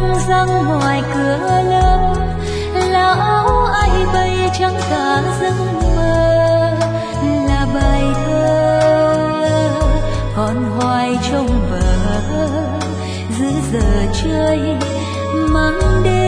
răng ngoài cửa lớp là áo ai bay trắng cả giấc mơ, là bài thơ còn hoài trong vở giữa giờ chơi mang đêm.